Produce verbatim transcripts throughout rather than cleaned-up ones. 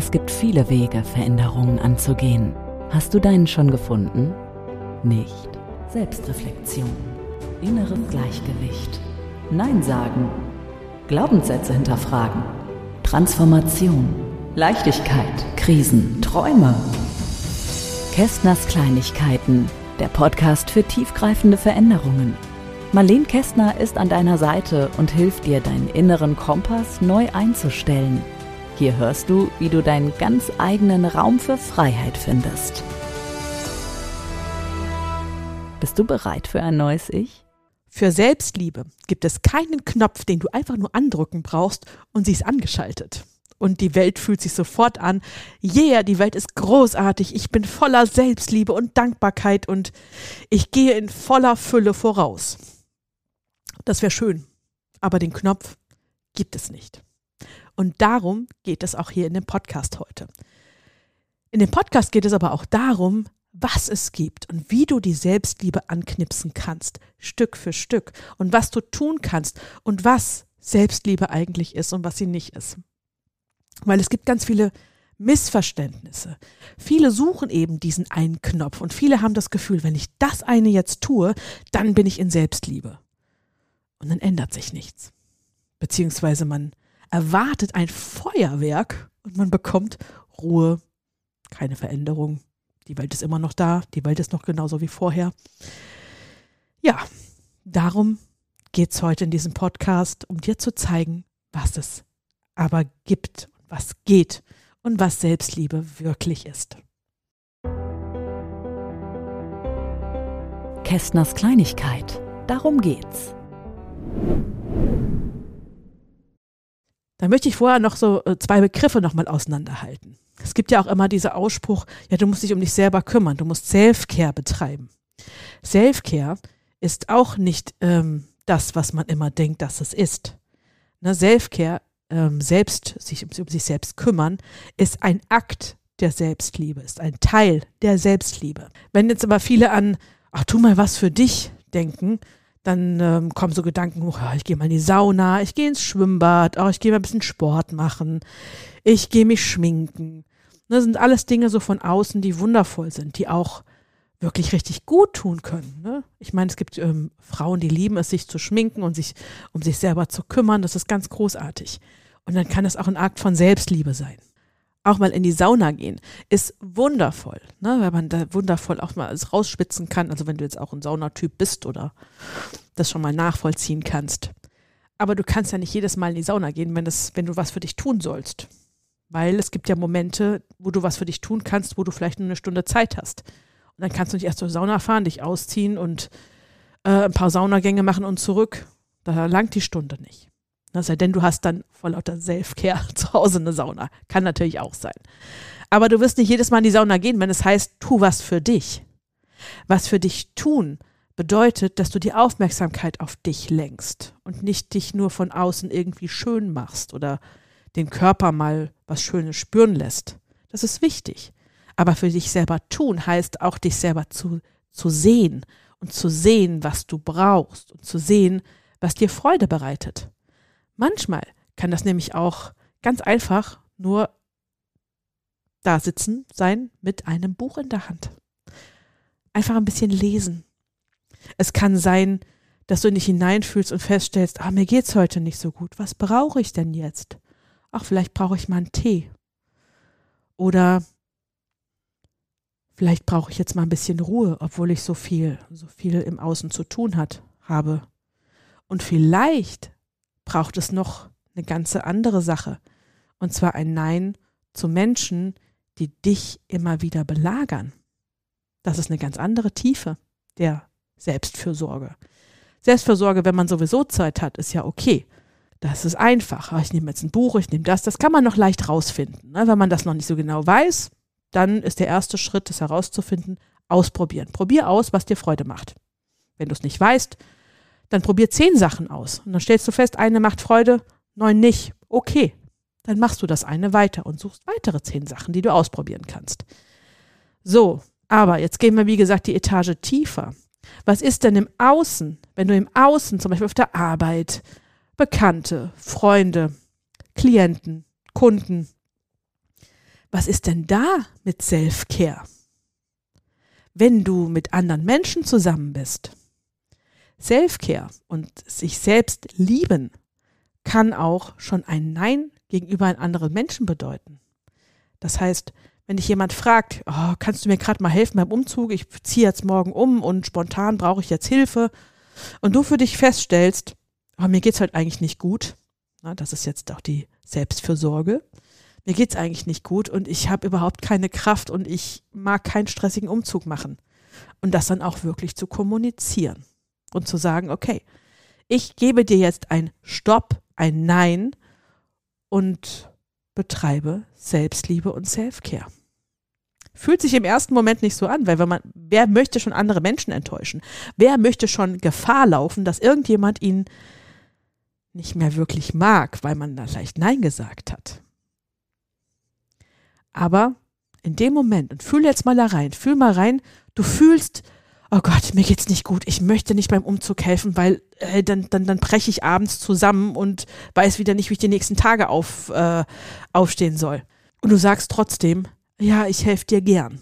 Es gibt viele Wege, Veränderungen anzugehen. Hast du deinen schon gefunden? Nicht. Selbstreflexion, inneres Gleichgewicht, Nein sagen, Glaubenssätze hinterfragen, Transformation, Leichtigkeit, Krisen, Träume. Kästners Kleinigkeiten, der Podcast für tiefgreifende Veränderungen. Marlene Kästner ist an deiner Seite und hilft dir, deinen inneren Kompass neu einzustellen. Hier hörst du, wie du deinen ganz eigenen Raum für Freiheit findest. Bist du bereit für ein neues Ich? Für Selbstliebe gibt es keinen Knopf, den du einfach nur andrücken brauchst und sie ist angeschaltet. Und die Welt fühlt sich sofort an, yeah, die Welt ist großartig, ich bin voller Selbstliebe und Dankbarkeit und ich gehe in voller Fülle voraus. Das wäre schön, aber den Knopf gibt es nicht. Und darum geht es auch hier in dem Podcast heute. In dem Podcast geht es aber auch darum, was es gibt und wie du die Selbstliebe anknipsen kannst, Stück für Stück, und was du tun kannst und was Selbstliebe eigentlich ist und was sie nicht ist. Weil es gibt ganz viele Missverständnisse. Viele suchen eben diesen einen Knopf und viele haben das Gefühl, wenn ich das eine jetzt tue, dann bin ich in Selbstliebe. Und dann ändert sich nichts. Beziehungsweise man erwartet ein Feuerwerk und man bekommt Ruhe, keine Veränderung. Die Welt ist immer noch da, die Welt ist noch genauso wie vorher. Ja, darum geht es heute in diesem Podcast, um dir zu zeigen, was es aber gibt, was geht und was Selbstliebe wirklich ist. Kästners Kleinigkeit, darum geht's. Da möchte ich vorher noch so zwei Begriffe nochmal auseinanderhalten. Es gibt ja auch immer diesen Ausspruch, ja, du musst dich um dich selber kümmern, du musst Self-Care betreiben. Self-Care ist auch nicht ähm, das, was man immer denkt, dass es ist. Ne, Self-Care, ähm, selbst sich um, um sich selbst kümmern, ist ein Akt der Selbstliebe, ist ein Teil der Selbstliebe. Wenn jetzt aber viele an, ach, tu mal was für dich denken, dann ähm, kommen so Gedanken, oh, ich gehe mal in die Sauna, ich gehe ins Schwimmbad, oh, ich gehe mal ein bisschen Sport machen, ich gehe mich schminken. Das sind alles Dinge so von außen, die wundervoll sind, die auch wirklich richtig gut tun können. Ne? Ich meine, es gibt ähm, Frauen, die lieben es, sich zu schminken und sich um sich selber zu kümmern. Das ist ganz großartig. Und dann kann es auch ein Akt von Selbstliebe sein. Auch mal in die Sauna gehen ist wundervoll, ne? Weil man da wundervoll auch mal alles rausspitzen kann. Also wenn du jetzt auch ein Saunatyp bist oder das schon mal nachvollziehen kannst. Aber du kannst ja nicht jedes Mal in die Sauna gehen, wenn, das, wenn du was für dich tun sollst. Weil es gibt ja Momente, wo du was für dich tun kannst, wo du vielleicht nur eine Stunde Zeit hast. Und dann kannst du nicht erst zur Sauna fahren, dich ausziehen und äh, ein paar Saunagänge machen und zurück. Da langt die Stunde nicht. Das sei denn, du hast dann vor lauter Self-Care zu Hause eine Sauna. Kann natürlich auch sein. Aber du wirst nicht jedes Mal in die Sauna gehen, wenn es heißt, tu was für dich. Was für dich tun bedeutet, dass du die Aufmerksamkeit auf dich lenkst und nicht dich nur von außen irgendwie schön machst oder den Körper mal was Schönes spüren lässt. Das ist wichtig. Aber für dich selber tun heißt auch, dich selber zu, zu sehen und zu sehen, was du brauchst und zu sehen, was dir Freude bereitet. Manchmal kann das nämlich auch ganz einfach nur da sitzen sein mit einem Buch in der Hand. Einfach ein bisschen lesen. Es kann sein, dass du in dich hineinfühlst und feststellst, ah, mir geht's heute nicht so gut. Was brauche ich denn jetzt? Ach, vielleicht brauche ich mal einen Tee. Oder vielleicht brauche ich jetzt mal ein bisschen Ruhe, obwohl ich so viel, so viel im Außen zu tun hat, habe. Und vielleicht braucht es noch eine ganze andere Sache. Und zwar ein Nein zu Menschen, die dich immer wieder belagern. Das ist eine ganz andere Tiefe der Selbstfürsorge. Selbstfürsorge, wenn man sowieso Zeit hat, ist ja okay. Das ist einfach. Ich nehme jetzt ein Buch, ich nehme das. Das kann man noch leicht rausfinden. Ne? Wenn man das noch nicht so genau weiß, dann ist der erste Schritt, das herauszufinden, ausprobieren. Probier aus, was dir Freude macht. Wenn du es nicht weißt, dann probier zehn Sachen aus. Und dann stellst du fest, eine macht Freude, neun nicht. Okay, dann machst du das eine weiter und suchst weitere zehn Sachen, die du ausprobieren kannst. So, aber jetzt gehen wir, wie gesagt, die Etage tiefer. Was ist denn im Außen, wenn du im Außen, zum Beispiel auf der Arbeit, Bekannte, Freunde, Klienten, Kunden, Was ist denn da mit Self-Care? Wenn du mit anderen Menschen zusammen bist. Self-Care und sich selbst lieben kann auch schon ein Nein gegenüber einem anderen Menschen bedeuten. Das heißt, wenn dich jemand fragt, oh, kannst du mir gerade mal helfen beim Umzug, ich ziehe jetzt morgen um und spontan brauche ich jetzt Hilfe, und du für dich feststellst, oh, mir geht's halt eigentlich nicht gut, na, das ist jetzt auch die Selbstfürsorge, mir geht's eigentlich nicht gut und ich habe überhaupt keine Kraft und ich mag keinen stressigen Umzug machen. Und das dann auch wirklich zu kommunizieren und zu sagen, okay, ich gebe dir jetzt ein Stopp, ein Nein und betreibe Selbstliebe und Self-Care. Fühlt sich im ersten Moment nicht so an, weil wenn man, wer möchte schon andere Menschen enttäuschen? Wer möchte schon Gefahr laufen, dass irgendjemand ihn nicht mehr wirklich mag, weil man da vielleicht Nein gesagt hat? Aber in dem Moment, und fühl jetzt mal da rein, fühl mal rein, du fühlst, oh Gott, mir geht's nicht gut, ich möchte nicht beim Umzug helfen, weil äh, dann, dann, dann breche ich abends zusammen und weiß wieder nicht, wie ich die nächsten Tage auf, äh, aufstehen soll. Und du sagst trotzdem, ja, ich helfe dir gern.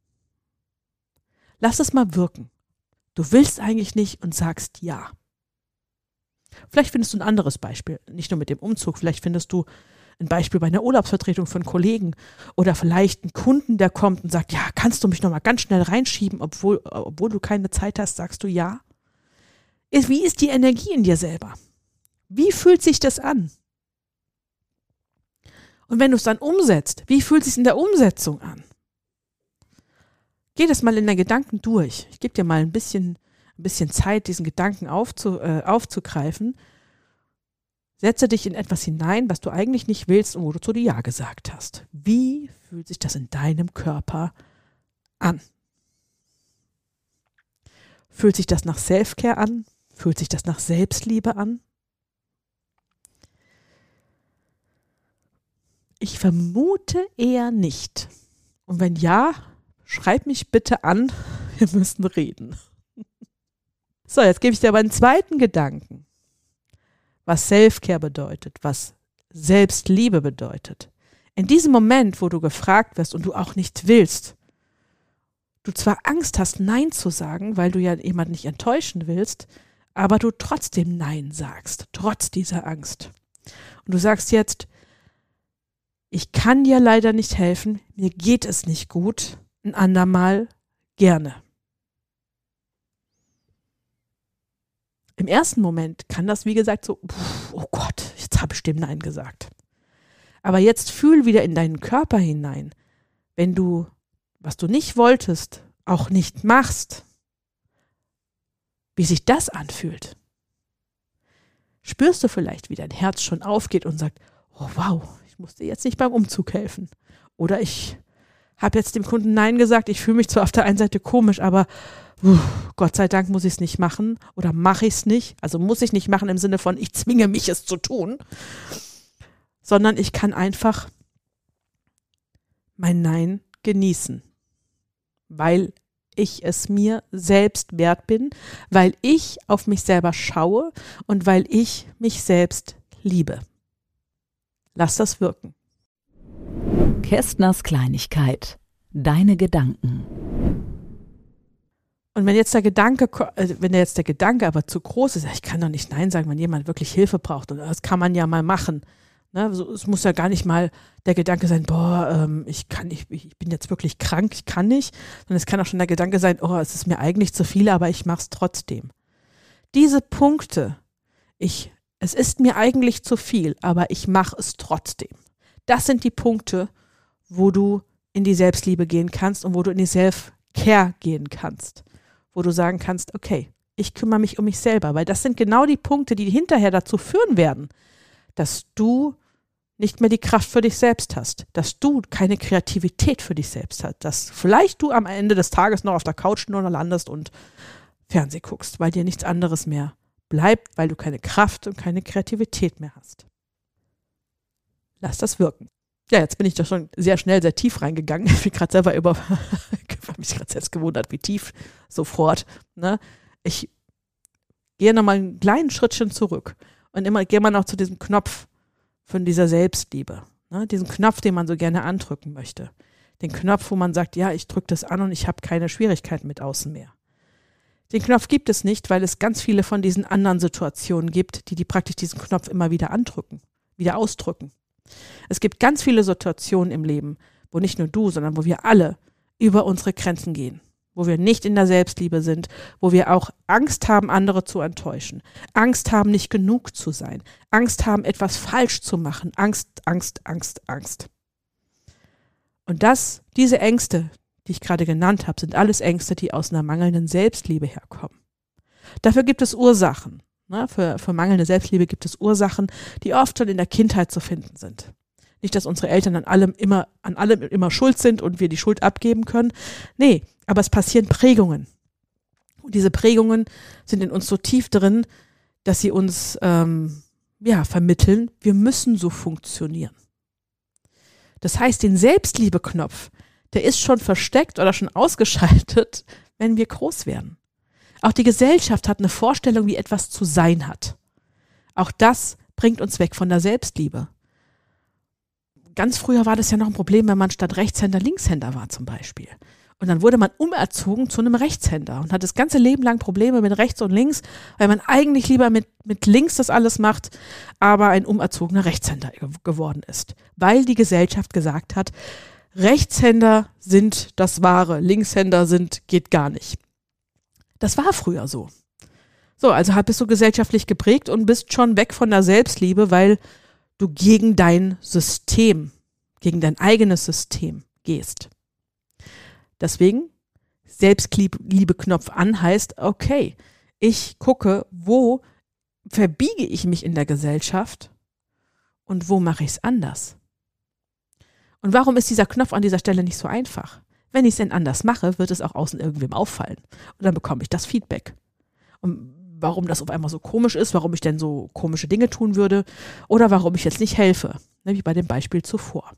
Lass es mal wirken. Du willst eigentlich nicht und sagst ja. Vielleicht findest du ein anderes Beispiel, nicht nur mit dem Umzug, vielleicht findest du ein Beispiel bei einer Urlaubsvertretung von Kollegen oder vielleicht einen Kunden, der kommt und sagt, ja, kannst du mich nochmal ganz schnell reinschieben, obwohl, obwohl du keine Zeit hast, sagst du ja. Wie ist die Energie in dir selber? Wie fühlt sich das an? Und wenn du es dann umsetzt, wie fühlt es sich in der Umsetzung an? Geh das mal in deinen Gedanken durch. Ich gebe dir mal ein bisschen, ein bisschen Zeit, diesen Gedanken aufzu, äh, aufzugreifen. Setze dich in etwas hinein, was du eigentlich nicht willst und wo du zu dir Ja gesagt hast. Wie fühlt sich das in deinem Körper an? Fühlt sich das nach Self-Care an? Fühlt sich das nach Selbstliebe an? Ich vermute eher nicht. Und wenn ja, schreib mich bitte an, wir müssen reden. So, jetzt gebe ich dir aber einen zweiten Gedanken. Was Self-Care bedeutet, was Selbstliebe bedeutet. In diesem Moment, wo du gefragt wirst und du auch nicht willst, du zwar Angst hast, Nein zu sagen, weil du ja jemanden nicht enttäuschen willst, aber du trotzdem Nein sagst, trotz dieser Angst. Und du sagst jetzt, ich kann dir leider nicht helfen, mir geht es nicht gut, ein andermal gerne. Im ersten Moment kann das, wie gesagt, so, oh Gott, jetzt habe ich dem Nein gesagt. Aber jetzt fühl wieder in deinen Körper hinein, wenn du, was du nicht wolltest, auch nicht machst, wie sich das anfühlt. Spürst du vielleicht, wie dein Herz schon aufgeht und sagt, oh wow, ich musste jetzt nicht beim Umzug helfen. Oder ich habe jetzt dem Kunden Nein gesagt, ich fühle mich zwar auf der einen Seite komisch, aber Uff, Gott sei Dank muss ich es nicht machen oder mache ich es nicht. Also muss ich nicht machen im Sinne von, ich zwinge mich, es zu tun, sondern ich kann einfach mein Nein genießen, weil ich es mir selbst wert bin, weil ich auf mich selber schaue und weil ich mich selbst liebe. Lass das wirken. Kästners Kleinigkeit. Deine Gedanken. Und wenn jetzt der Gedanke, wenn jetzt der Gedanke aber zu groß ist, ich kann doch nicht Nein sagen, wenn jemand wirklich Hilfe braucht, und das kann man ja mal machen. Ne? Es muss ja gar nicht mal der Gedanke sein, boah, ähm, ich kann nicht, ich bin jetzt wirklich krank, ich kann nicht. Sondern es kann auch schon der Gedanke sein, oh, es ist mir eigentlich zu viel, aber ich mache es trotzdem. Diese Punkte, ich, es ist mir eigentlich zu viel, aber ich mache es trotzdem. Das sind die Punkte, wo du in die Selbstliebe gehen kannst und wo du in die Self-Care gehen kannst. Wo du sagen kannst, okay, ich kümmere mich um mich selber, weil das sind genau die Punkte, die hinterher dazu führen werden, dass du nicht mehr die Kraft für dich selbst hast, dass du keine Kreativität für dich selbst hast, dass vielleicht du am Ende des Tages noch auf der Couch nur landest und Fernsehen guckst, weil dir nichts anderes mehr bleibt, weil du keine Kraft und keine Kreativität mehr hast. Lass das wirken. Ja, jetzt bin ich doch schon sehr schnell, sehr tief reingegangen. Ich bin gerade selber über, ich habe mich gerade selbst gewundert, wie tief sofort. Ne? Ich gehe nochmal einen kleinen Schrittchen zurück und immer gehe mal noch zu diesem Knopf von dieser Selbstliebe. Ne? Diesen Knopf, den man so gerne andrücken möchte. Den Knopf, wo man sagt, ja, ich drücke das an und ich habe keine Schwierigkeiten mit außen mehr. Den Knopf gibt es nicht, weil es ganz viele von diesen anderen Situationen gibt, die die praktisch diesen Knopf immer wieder andrücken, wieder ausdrücken. Es gibt ganz viele Situationen im Leben, wo nicht nur du, sondern wo wir alle über unsere Grenzen gehen, wo wir nicht in der Selbstliebe sind, wo wir auch Angst haben, andere zu enttäuschen, Angst haben, nicht genug zu sein, Angst haben, etwas falsch zu machen, Angst, Angst, Angst, Angst. Und das, diese Ängste, die ich gerade genannt habe, sind alles Ängste, die aus einer mangelnden Selbstliebe herkommen. Dafür gibt es Ursachen. Ne? Für, für mangelnde Selbstliebe gibt es Ursachen, die oft schon in der Kindheit zu finden sind. Nicht, dass unsere Eltern an allem immer, an allem immer schuld sind und wir die Schuld abgeben können. Nee, aber es passieren Prägungen. Und diese Prägungen sind in uns so tief drin, dass sie uns ähm, ja, vermitteln, wir müssen so funktionieren. Das heißt, den Selbstliebe-Knopf, der ist schon versteckt oder schon ausgeschaltet, wenn wir groß werden. Auch die Gesellschaft hat eine Vorstellung, wie etwas zu sein hat. Auch das bringt uns weg von der Selbstliebe. Ganz früher war das ja noch ein Problem, wenn man statt Rechtshänder Linkshänder war zum Beispiel. Und dann wurde man umerzogen zu einem Rechtshänder und hat das ganze Leben lang Probleme mit rechts und links, weil man eigentlich lieber mit, mit links das alles macht, aber ein umerzogener Rechtshänder geworden ist. Weil die Gesellschaft gesagt hat, Rechtshänder sind das Wahre, Linkshänder sind, geht gar nicht. Das war früher so. So, also bist du gesellschaftlich geprägt und bist schon weg von der Selbstliebe, weil du gegen dein System, gegen dein eigenes System gehst. Deswegen, Selbstliebe-Knopf an heißt, okay, ich gucke, wo verbiege ich mich in der Gesellschaft und wo mache ich es anders. Und warum ist dieser Knopf an dieser Stelle nicht so einfach? Wenn ich es denn anders mache, wird es auch außen irgendwem auffallen. Und dann bekomme ich das Feedback. Und warum das auf einmal so komisch ist, warum ich denn so komische Dinge tun würde oder warum ich jetzt nicht helfe, ne, wie bei dem Beispiel zuvor.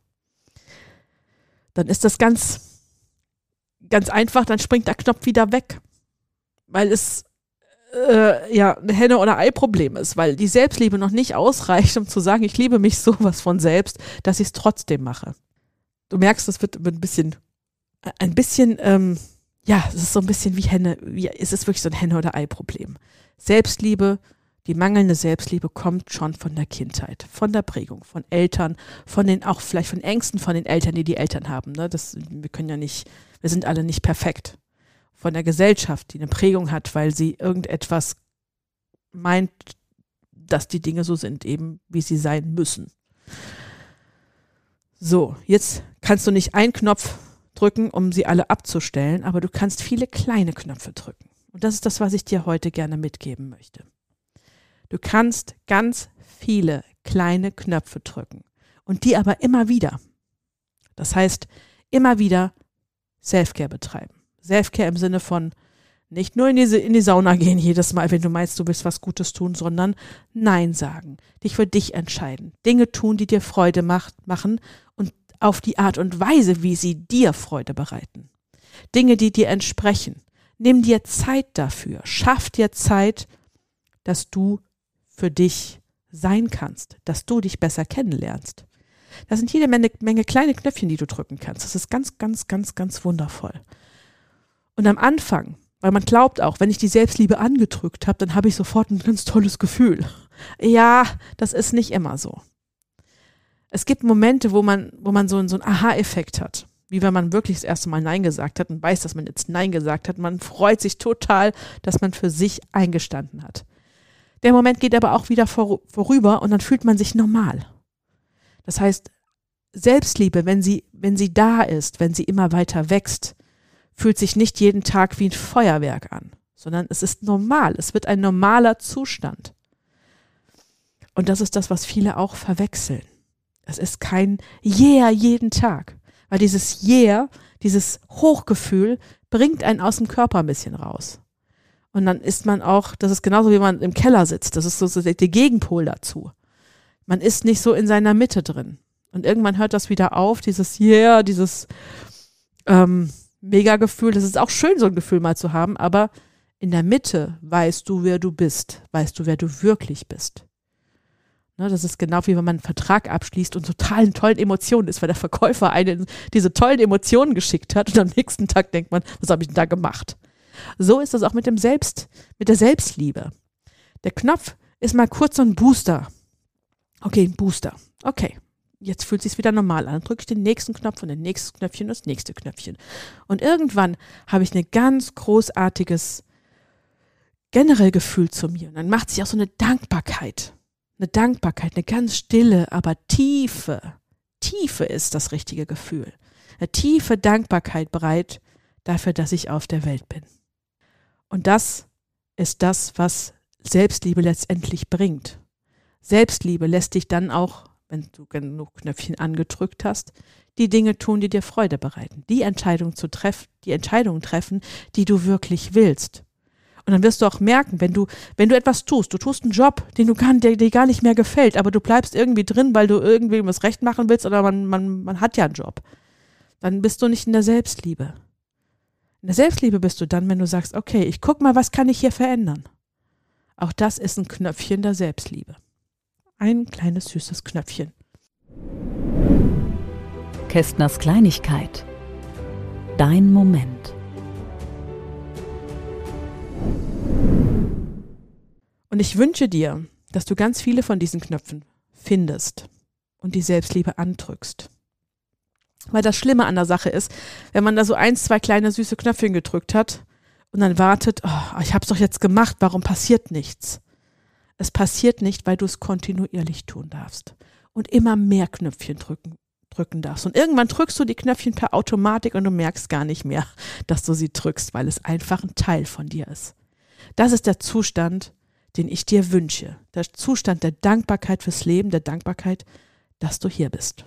Dann ist das ganz, ganz einfach, dann springt der Knopf wieder weg, weil es äh, ja ein Henne- oder Ei-Problem ist, weil die Selbstliebe noch nicht ausreicht, um zu sagen, ich liebe mich sowas von selbst, dass ich es trotzdem mache. Du merkst, es wird ein bisschen, ein bisschen, ähm, ja, es ist so ein bisschen wie Henne, wie, es ist wirklich so ein Henne- oder Ei-Problem. Selbstliebe, die mangelnde Selbstliebe kommt schon von der Kindheit, von der Prägung, von Eltern, von den, auch vielleicht von Ängsten von den Eltern, die die Eltern haben. Ne? Das, wir können ja nicht, wir sind alle nicht perfekt. Von der Gesellschaft, die eine Prägung hat, weil sie irgendetwas meint, dass die Dinge so sind, eben wie sie sein müssen. So, jetzt kannst du nicht einen Knopf drücken, um sie alle abzustellen, aber du kannst viele kleine Knöpfe drücken. Und das ist das, was ich dir heute gerne mitgeben möchte. Du kannst ganz viele kleine Knöpfe drücken und die aber immer wieder. Das heißt, immer wieder Selfcare betreiben. Selfcare im Sinne von nicht nur in, diese, in die Sauna gehen jedes Mal, wenn du meinst, du willst was Gutes tun, sondern Nein sagen, dich für dich entscheiden, Dinge tun, die dir Freude macht, machen und auf die Art und Weise, wie sie dir Freude bereiten. Dinge, die dir entsprechen. Nimm dir Zeit dafür. Schaff dir Zeit, dass du für dich sein kannst, dass du dich besser kennenlernst. Das sind jede Menge, Menge kleine Knöpfchen, die du drücken kannst. Das ist ganz, ganz, ganz, ganz wundervoll. Und am Anfang, weil man glaubt auch, wenn ich die Selbstliebe angedrückt habe, dann habe ich sofort ein ganz tolles Gefühl. Ja, das ist nicht immer so. Es gibt Momente, wo man, wo man so, so einen Aha-Effekt hat. Wie wenn man wirklich das erste Mal Nein gesagt hat und weiß, dass man jetzt Nein gesagt hat. Man freut sich total, dass man für sich eingestanden hat. Der Moment geht aber auch wieder vor, vorüber und dann fühlt man sich normal. Das heißt, Selbstliebe, wenn sie, wenn sie da ist, wenn sie immer weiter wächst, fühlt sich nicht jeden Tag wie ein Feuerwerk an, sondern es ist normal. Es wird ein normaler Zustand. Und das ist das, was viele auch verwechseln. Es ist kein Yeah jeden Tag. Weil dieses Yeah, dieses Hochgefühl bringt einen aus dem Körper ein bisschen raus. Und dann ist man auch, das ist genauso wie man im Keller sitzt, das ist so, so der Gegenpol dazu. Man ist nicht so in seiner Mitte drin. Und irgendwann hört das wieder auf, dieses Yeah, dieses ähm, Mega-Gefühl. Das ist auch schön, so ein Gefühl mal zu haben, aber in der Mitte weißt du, wer du bist, weißt du, wer du wirklich bist. Ne, das ist genau wie wenn man einen Vertrag abschließt und totalen tollen Emotionen ist, weil der Verkäufer einen diese tollen Emotionen geschickt hat und am nächsten Tag denkt man, was habe ich denn da gemacht? So ist das auch mit dem Selbst, mit der Selbstliebe. Der Knopf ist mal kurz so ein Booster. Okay, ein Booster. Okay, jetzt fühlt es sich wieder normal an. Dann drücke ich den nächsten Knopf und den nächsten Knöpfchen und das nächste Knöpfchen. Und irgendwann habe ich ein ganz großartiges generell Gefühl zu mir. Und dann macht sich auch so eine Dankbarkeit. Eine Dankbarkeit, eine ganz stille, aber tiefe, tiefe ist das richtige Gefühl. Eine tiefe Dankbarkeit bereit dafür, dass ich auf der Welt bin. Und das ist das, was Selbstliebe letztendlich bringt. Selbstliebe lässt dich dann auch, wenn du genug Knöpfchen angedrückt hast, die Dinge tun, die dir Freude bereiten. Die Entscheidung zu treffen, die Entscheidungen treffen, die du wirklich willst. Und dann wirst du auch merken, wenn du, wenn du etwas tust, du tust einen Job, den du gar, der dir gar nicht mehr gefällt, aber du bleibst irgendwie drin, weil du irgendwem was recht machen willst oder man, man, man hat ja einen Job. Dann bist du nicht in der Selbstliebe. In der Selbstliebe bist du dann, wenn du sagst, okay, ich guck mal, was kann ich hier verändern? Auch das ist ein Knöpfchen der Selbstliebe. Ein kleines süßes Knöpfchen. Kästners Kleinigkeit. Dein Moment. Und ich wünsche dir, dass du ganz viele von diesen Knöpfen findest und die Selbstliebe andrückst. Weil das Schlimme an der Sache ist, wenn man da so eins, zwei kleine süße Knöpfchen gedrückt hat und dann wartet, oh, ich habe es doch jetzt gemacht, warum passiert nichts? Es passiert nicht, weil du es kontinuierlich tun darfst und immer mehr Knöpfchen drücken, drücken darfst. Und irgendwann drückst du die Knöpfchen per Automatik und du merkst gar nicht mehr, dass du sie drückst, weil es einfach ein Teil von dir ist. Das ist der Zustand, den ich dir wünsche. Der Zustand der Dankbarkeit fürs Leben, der Dankbarkeit, dass du hier bist.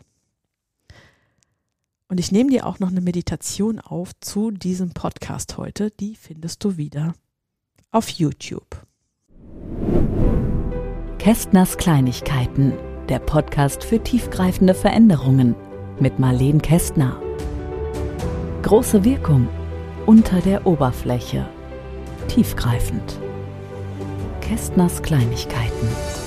Und ich nehme dir auch noch eine Meditation auf zu diesem Podcast heute. Die findest du wieder auf YouTube. Kästners Kleinigkeiten, der Podcast für tiefgreifende Veränderungen mit Marlene Kästner. Große Wirkung unter der Oberfläche. Tiefgreifend. Kästners Kleinigkeiten.